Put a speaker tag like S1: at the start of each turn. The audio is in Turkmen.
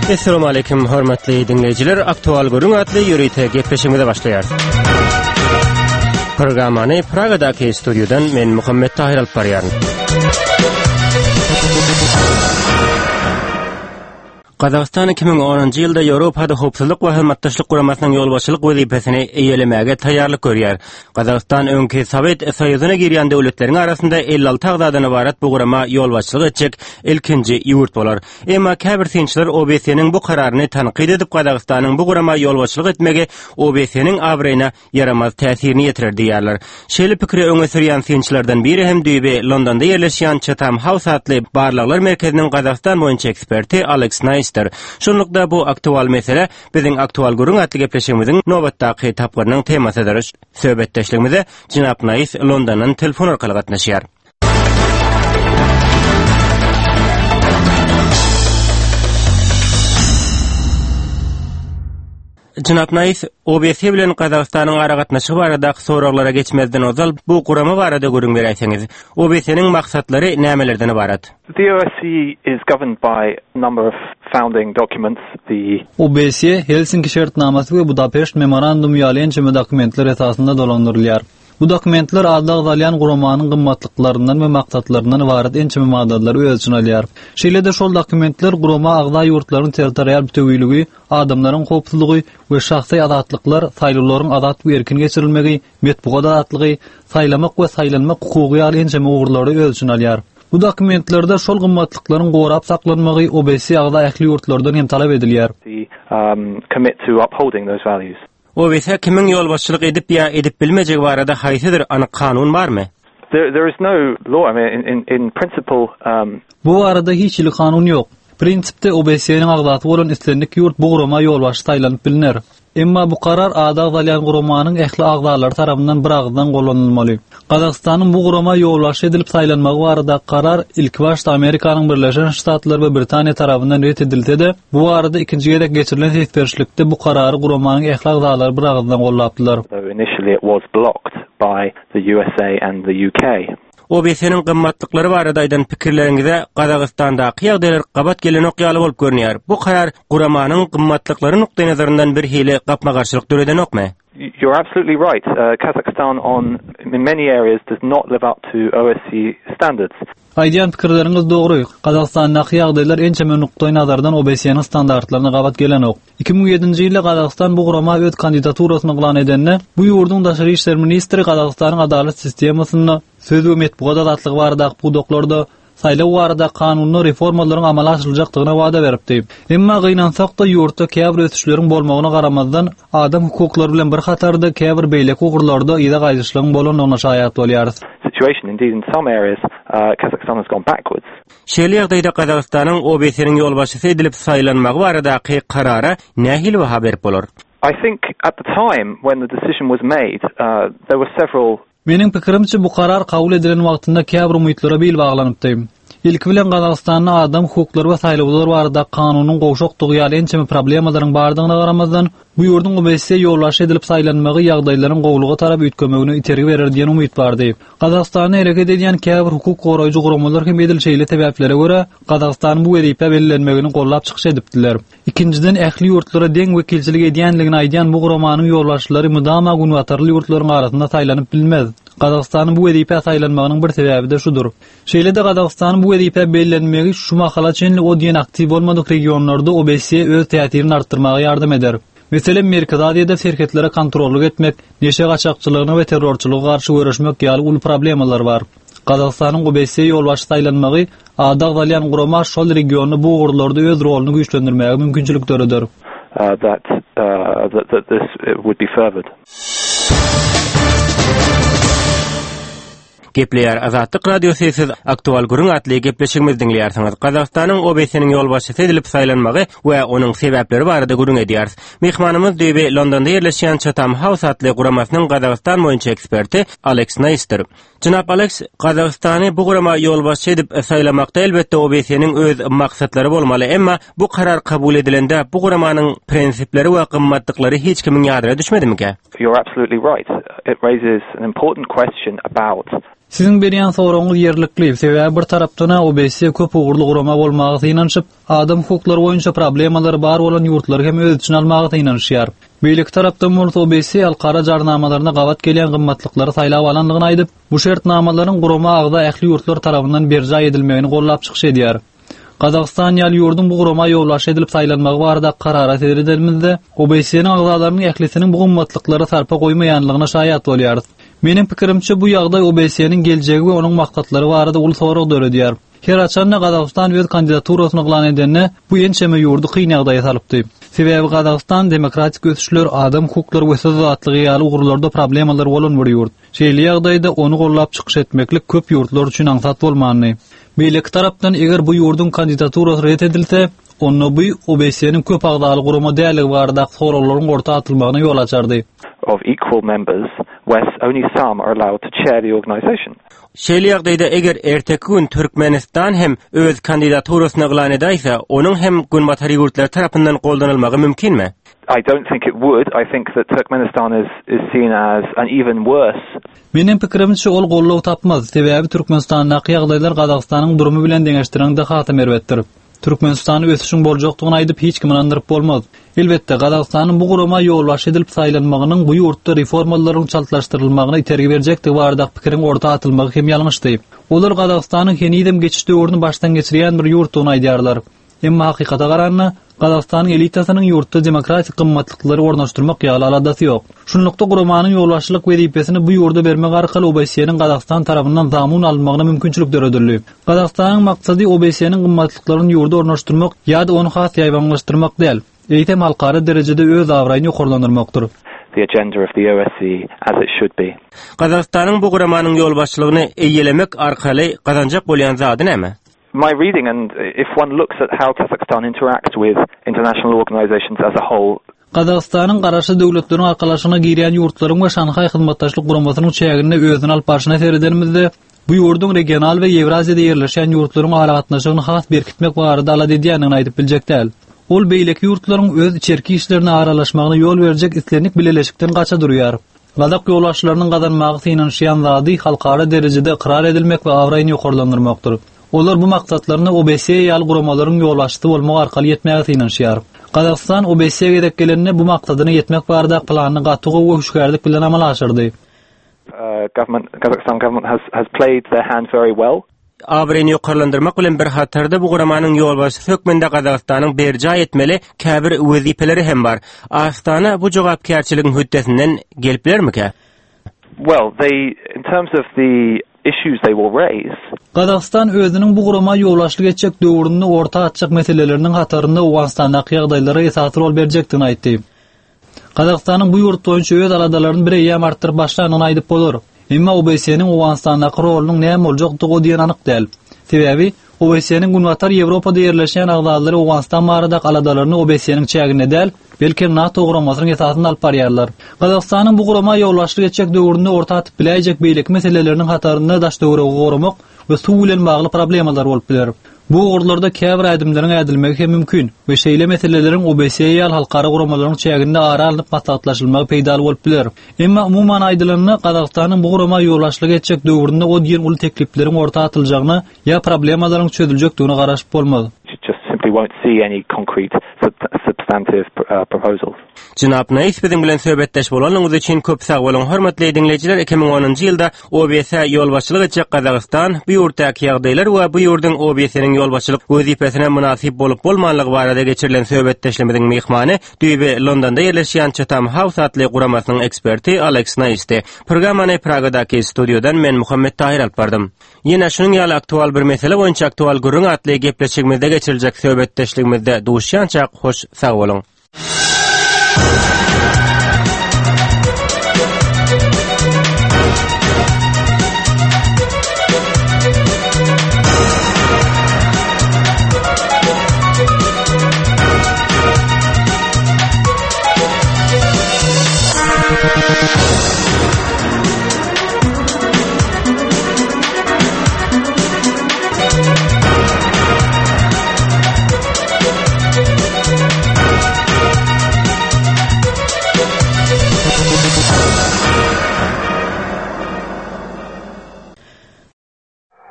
S1: Assalamu alaykum hormatly dinleyijiler. Aktual görüň atly ýürüýte gepleşigimize başlaýar. Programmany Pragadaky studiodan men Muhammed Tahir alyp barýaryn. Qazaqstan 2010-njy ýylda Ýewropada howpsuzlyk we hymmatdaşlyk guramasynyň ýolbaşçylyk wezipesini eýelemäge taýýarlyk görýär. Qazaqstan öňki Sowet Soýuzyna girýän döwletleriň arasynda 56 agdadan ibaret bu gurama ýolbaşçylyk etjek ilkinji ýurt bolar. Emma käbir synçylar OBS-niň bu kararyny tanqid edip Qazaqstanyň bu gurama ýolbaşçylyk etmegi OBS-niň abreýine yaramaz täsirini ýetirir diýerler. Şeýle pikiri öňe sürýän synçylardan biri hem düýbe Londonda ýerleşýän Chatham House atly barlyklar merkeziniň Qazaqstan boýunça eksperti Alex Nice. Şonlukda bu aktual mesele biziň aktual görüň atly gepleşigimiziň nowatdaky tapgyrynyň temasydyr. Söhbetdeşligimize Jinap Naif Londondan telefon arkaly gatnaşýar. Jinap Naif, OBS bilen Qazaqstanyň ara gatnaşygy barada soraglara geçmezden ozal bu gurama barada görüň beräýsiňiz. OBS-niň maksatlary nämelerden ibaret?
S2: The OSCE is governed by a number of founding documents. The
S3: OBS Helsinki şertnamasy we Budapest memorandum ýalyny dokumentler esasında dolandyrylýar. Bu dokumentler adlaq dalyan guramanyň gymmatlyklarynyň we maksatlarynyň ibaret ençe maddalary ölçün alýar. Şeýle-de şol dokumentler gurama agda ýurtlaryň territorial bütünligi, adamlaryň howpsuzlygy we şahsy azatlyklar, saýlawlaryň azat we erkin geçirilmegi, metbuat azatlygy, saýlamak we saýlanmak hukuky ýaly ençe ugurlary ölçün alýar. Bu dokumentlerde şol gymmatlyklaryň gorap saklanmagy OBS agda ähli ýurtlardan hem talap edilýär.
S2: Commit to upholding those values.
S1: OBS kimin ýolbaşçylyk edip ýa edip bilmejegi barada haýsydyr anyk kanun barmy?
S2: There is no law. I mean, in principle,
S3: Bu arada hiç ýyly kanun ýok. Prinsipde OBS-niň agdaty bolan islendik ýurt bu gurama ýolbaşçy taýlanyp biliner. Emma bu karar ada dalyan guramanyň ähli agdalary tarapyndan bir agdan gollanylmaly. Qazaqstanyň bu gurama ýolbaşçy edilip taýlanmagy barada karar ilk başda Amerikanyň Birleşen Ştatlary we Britaniýa tarapyndan ret edildi-de, bu arada ikinji gerek geçirilen seferçilikde bu karary guramanyň ähli agdalary bir agdan gollapdylar.
S2: Initially it was blocked by the USA and the UK.
S1: OBS-niň gymmatlyklary barada aýdan pikirleriňizde Qazaqstanda ýagdaýlar gabat gelen okýaly bolup görünýär. Bu karar guramanyň gymmatlyklary nukdaý nazaryndan bir hili gapmagarçylyk döredenokmy?
S2: You're absolutely right. Kazakhstan in many areas does not live up to OSCE standards.
S3: Aýdýan pikirleriňiz dogry. Qazaqstandaky ýagdaýlar ençe nukdaý nazardan OBS-niň standartlaryna gabat gelenok. 2007-nji ýylda Qazaqstan bu gurama öz kandidaturasyny glan edende, bu ýurdun daşary işler ministri Qazaqstanyň adalet sistemasyny söz we metbuat azatlygy barada bu doklarda saýlaw barada kanuny reformalaryň amala aşyryljakdygyna wada beripdi. Emma gynansak da ýurtda käbir ötüşleriň bolmagyna garamazdan adam hukuklary bilen bir hatarda käbir beýlek ugurlarda ýa-da gaýdyşlygyň bolanyna şaýat bolýar.
S2: Situation indeed in some areas Kazakhstan has gone backwards.
S1: Şeýle ýagdaýda Qazaqstanyň OBS-niň ýolbaşçysy edilip saýlanmagy baradaky karara nähili haber bolar?
S2: I think at the time when the decision was made, there were several.
S3: Mening pikirimçe bu karar kabul edilen wagtynda käbir umytlara bel baglanıpdy. İlk bilen Qazaqstanyň adam hukuklary we saýlawlary barada kanunyň gowşokdygy ýaly ençe problemlaryň bardygyna garamazdan bu ýurdun OBS ýolbaşçy edilip saýlanmagy ýagdaýlaryň gowlugy tarap üýtgemegine itergi berer diýen umyt bardy. Qazaqstanyň hereket edýän käbir hukuk goraýjy guramalar hem edilşeýle täbäplere görä Qazaqstanyň bu wezipe bellenmegini gollap çykyş edipdiler. Ikinciden ähli ýurtlara deň wekilçilik edýänligini aýdýan bu guramanyň ýolbaşçylary mydama günwatarly ýurtlaryň arasynda saýlanyp bilmez. Qazaqstanyň bu wezipe saýlanmagynyň bir sebäbi de şudur. Şeýle-de Qazaqstanyň bu wezipe bellenmegi şu mahala çenli o diýen aktiw bolmadyk regionlarda OBS öz täsirini artdyrmaga ýardam eder. Meselem Merkez Aziýada şerketlere kontrollyk etmek, neşe gaçakçylygyna we terrorçylyga garşy görüşmek ýaly ul problemalar bar. Qazaqstanyň OBS ýolbaşçy taýlanmagy adaq dalyan gurama şol regiony bu ugurlarda öz roluny güýçlendirmäge mümkinçilik töredir.
S2: That this would be furthered.
S1: Gepleýär Azatlyk radiosyny aktual görüň atly gepleşigimiz dinleýärsiňiz. Qazaqstanyň OBS-niň ýolbaşçysy edilip saýlanmagy we onuň sebäpleri barada görüň edýäris. Mehmanymyz diýip Londonda ýerleşýän Chatham House atly guramasynyň Qazaqstan boýunça eksperti Alex Nice. Jinap Alex, Qazaqstany bu gurama ýolbaşçy edip saýlamakda elbetde OBS-niň öz maksatlary bolmaly, emma bu karar kabul edilende bu guramanyň prinsipleri we gymmatlyklary hiç kimiň ýadyra düşmedimi?
S2: You're absolutely right. It raises an important question about
S3: Sizin berýän soragyňyz ýerlikli. Sebäbi bir tarapdan OBS köp ugurly gurama bolmagy ynanşyp, adam hukuklary boýunça problemalary bar bolan ýurtlary hem öz üçin almagy ynanşýar. Beýlik tarapdan bolan OBS alqara jarnamalaryna gawat gelýän gymmatlyklary saýlap alanlygyny aýdyp, bu şertnamalaryň gurama agda ähli ýurtlar tarapyndan berja edilmegini gollap çykyş edýär. Qazaqstan ýaly ýurdun bu gurama ýowlaş edilip saýlanmagy barada kararat edilmezde, OBS-niň agzalarynyň ählisiniň bu gymmatlyklary sarpa goýmaýanlygyna şaýat bolýar. Menin pikirimçe bu ýagdaý OBS-niň geljegi we onuň maksatlary barada uly sorag döredýär. Her açanna Qazaqstan öz kandidaturasyny glan edenne bu ýençeme ýurdu kyn ýagdaýa salypdy. Sebäbi Qazaqstan demokratik ösüşler, adam hukuklary we söz azatlygy ýaly ugurlarda problemalar bolan bir ýurt. Şeýle ýagdaýda onu gollap çykyş etmeklik köp ýurtlar üçin aňsat bolmany. Beýlik tarapdan eger bu ýurdun kandidaturasy ret edilse, onu bu OBS-niň köp agdaly gurama däligi barada soraglaryň orta atylmagyna ýol açardy.
S2: Of equal members, where only some are allowed to chair the organization.
S1: Şeýle ýagdaýda eger erteki gün Türkmenistan hem öz kandidaturasyny glan edýse, onuň hem günbatary ýurtlar tarapyndan goldanylmagy mümkinmi?
S2: I don't think it would. I think that Turkmenistan is seen as an even worse.
S3: Menin pikirimçe ol gollaw tapmaz. Sebäbi Türkmenistanyň ýagdaýlar Qazaqstanyň durumy bilen deňeştirende hatam berwetdir. Türkmenistan ösüşüň boljakdygyny aýdyp hiç kim inandyryp bolmaz. Elbetde Qazaqstanyň bu gurama ýowlaş edilip saýlanmagynyň bu ýurtda reformalaryň çaltlaşdyrylmagyna itergi berjekdi barada pikiriň orta atylmagy hem ýalňyşdy. Olar Qazaqstanyň henidem geçiş döwrüni başdan geçirýän bir ýurtdygyny aýdýarlar. Emma hakykata garanna Qazaqstanyň elitasynyň ýurtda demokratik gymmatlyklary ornaşdyrmak ýaly aladasy ýok. Şunlukda guramanyň ýowlaşlyk wezipesini bu ýurda bermek arkaly OBS-niň Qazaqstan tarapyndan zamun almagyna mümkinçilik döredildi. Qazaqstanyň maksady OBS-niň gymmatlyklaryny ýurda ornaşdyrmak ýa-da onu has ýaýbanlaşdyrmak däl. Eýtem halkara derejede öz awraýyny ýokurlandyrmakdyr.
S2: The agenda of the OSCE as it should be.
S1: Qazaqstanyň bu guramanyň ýolbaşçylygyny eýelemek arkaly gazanjak bolýan zady näme?
S2: My reading, and if one looks at how Kazakhstan interacts with international organizations as a whole,
S3: Qazaqstanyň garaşy döwletleriň arkalaşyna girýän ýurtlaryň we Şanhay hyzmatdaşlyk guramasynyň çägini özüne alyp başyna seredenmizde bu ýurdun regional we Ewraziýada ýerleşen ýurtlaryň aragatnaşygyny has berkitmek barada alad edýänini aýdyp biljekdir. Ol beýleki ýurtlaryň öz içerki işlerine aralaşmagyna ýol berjek islenlik bileleşikden gaça durýar. Gazak ýowlaşlarynyň gazanmagy synanşýan zady halkara derejede ikrar edilmek we awraýyny ýokurlandyrmakdyr. Olar bu maksatlaryny OBS ýaly guramalaryň ýowlaşdy bolmagy arkaly ýetmäge synanşýar. Qazaqstan OBS-ge gedek gelenine bu maksadyny ýetmek barada planyny gatygy we huşgärlik bilen amal aşyrdy.
S2: Kazakhstan government has played their hand very well.
S1: Awraýyny ýokurlandyrmak bilen bir hatarda bu guramanyň ýolbaşy hökmünde Qazaqstanyň berja etmeli käbir wezipeleri hem bar. Astana bu jogapkärçiligiň hüddesinden geliplermiki?
S2: Well, in terms of the issues they will raise,
S3: Qazaqstan özüniň bu gurama ýowlaşlyk etjek döwründe orta atjak meseleleriniň hatarynda Owganstanyň ýagdaýlary esasy rol berjekdigini aýtdy. Qazaqstanyň bu ýurt boýunça öz aladalaryny birýem artdyryp başlanyny aýdyp bolar. Emma OBS-niň Owganstanyň rolunyň näme boljakdygy diýen anyk däl. Sebäbi OBS-niň günwatar Ýewropada ýerleşen agzalary Owganstan barada aladalaryny OBS-niň çägine däl, belki NATO guramasynyň esasyny alyp barýarlar. Qazaqstanyň bu gurama ýowlaşlyk etjek döwründe orta atyp biläjek beýlek meseleleriniň hatarynda daş döwregi goramak we suw bilen bagly problemalar bolup biler. Bu ugurlarda käbir adymlaryň edilmegi hem mümkin we şeýle meseleleriň OBS ýaly halkara guramalaryň çäginde ara alynyp maslahatlaşylmagy peýda bolup biler. Emma umumyň aýdylanyny Qazaqstanyň bu gurama ýowlaşlyk etjek döwründe o diýen uly teklipleriň orta atyljagyna ýa problemalaryň çözüljekdigine garaşyp bolmaz.
S2: We won't see any concrete substantive proposals.
S1: Jynap Naif bilen bilen söhbetdeş bolanyňyz üçin köp sag bolun. Hormatly dinleyijiler, 2010-njy ýylda OBS ýolbaşçylyk etjek Qazaqstan bu ýurtdaky ýagdaýlar we bu ýurdun OBS-niň ýolbaşçylyk wezipesine munasip bolup bolmanlygy barada geçirilen söhbetdeşlemediň mehmany Düýbe Londonda ýerleşýän Chatham House atly guramasynyň eksperti Alex Naif'ti. Programmany Pragadaky studiodan men Muhammed Tahir alyp bardym. Ýene şunyň ýaly aktual bir mesele boýunça aktual gurrun atly gepleşigimizde geçiriljek söhbetdeşligimizde duşýança hoş sag bolun.